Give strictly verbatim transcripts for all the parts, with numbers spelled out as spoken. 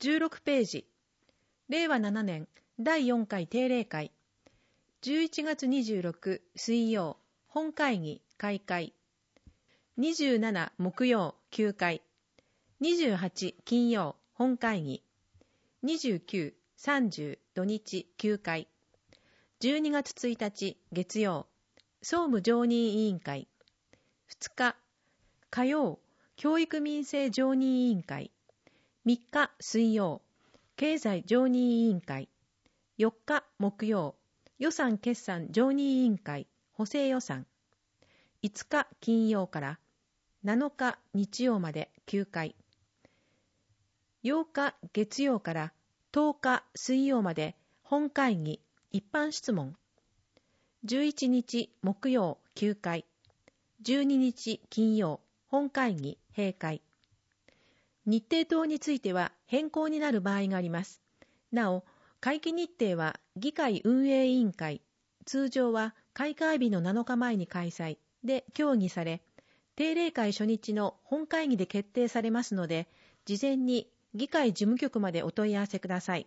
じゅうろくページ、れいわななねんだいよんかい定例会、じゅういちがつにじゅうろく水曜、本会議開会、にじゅうしち木曜休会、にじゅうはち金曜本会議、にじゅうく、さんじゅう土日休会、じゅうにがつついたち月曜、総務常任委員会、ふつか火曜、教育民生常任委員会、みっか水曜、経済常任委員会、よっか木曜、予算決算常任委員会、補正予算、いつか金曜からなのか日曜まで休会、ようか月曜からとおか水曜まで本会議一般質問、じゅういちにち木曜休会、じゅうににち金曜本会議閉会。日程等については変更になる場合があります。なお、会期日程は議会運営委員会、通常は開会日のなのかまえに開催で協議され、定例会初日の本会議で決定されますので、事前に議会事務局までお問い合わせください。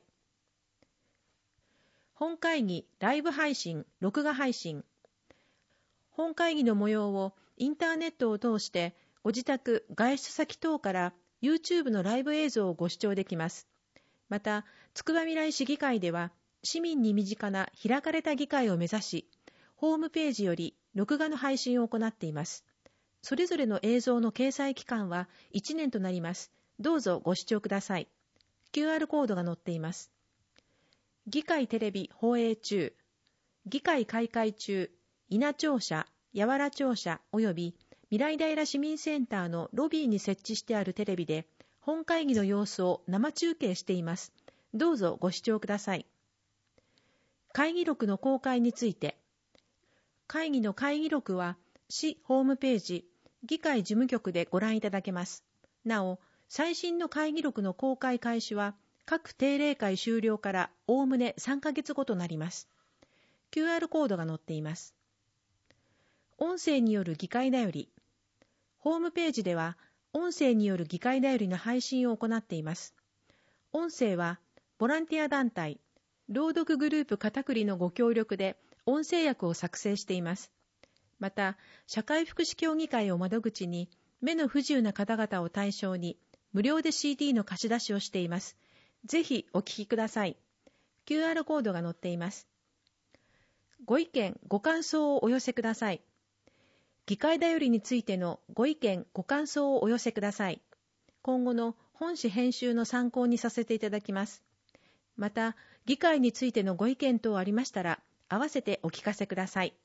本会議ライブ配信、録画配信。本会議の模様をインターネットを通してご自宅、外出先等から YouTube のライブ映像をご視聴できます。また、つくばみらい市議会では市民に身近な開かれた議会を目指し、ホームページより録画の配信を行っています。それぞれの映像の掲載期間はいちねんとなります。どうぞご視聴ください。キューアール コードが載っています。議会テレビ放映中、議会開会中、稲庁舎、八原庁舎及び未来平市民センターのロビーに設置してあるテレビで本会議の様子を生中継しています。どうぞご視聴ください。会議録の公開について、会議の会議録は市ホームページ、議会事務局でご覧いただけます。なお、最新の会議録の公開開始は各定例会終了からおおむねさんかげつごとなります。キューアール コードが載っています。音声による議会だより。ホームページでは音声による議会だよりの配信を行っています。音声はボランティア団体、朗読グループ片栗のご協力で音声訳を作成しています。また、社会福祉協議会を窓口に目の不自由な方々を対象に無料で シーディー の貸し出しをしています。ぜひお聞きください。キューアール コードが載っています。ご意見、ご感想をお寄せください。議会だよりについてのご意見、ご感想をお寄せください。今後の本誌編集の参考にさせていただきます。また、議会についてのご意見等ありましたら、合わせてお聞かせください。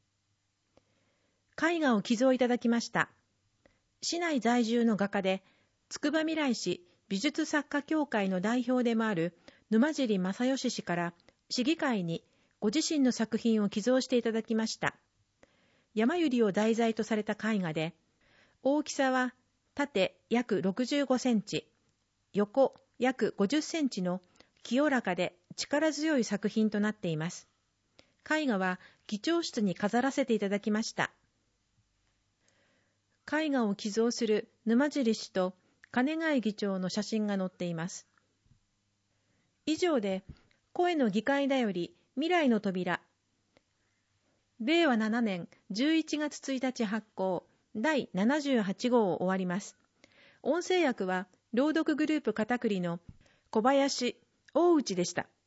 絵画を寄贈いただきました。市内在住の画家で、つくばみらい市美術作家協会の代表でもある沼尻正義氏から市議会にご自身の作品を寄贈していただきました。山百合を題材とされた絵画で、大きさは縦約ろくじゅうごセンチ、横約ごじゅっセンチの清らかで力強い作品となっています。絵画は議長室に飾らせていただきました。絵画を寄贈する沼尻氏と金貝議長の写真が載っています。以上で、声の議会だより未来の扉、れいわななねんじゅういちがつついたち発行だいななじゅうはちごうを終わります。音声訳は朗読グループ片栗の小林大内でした。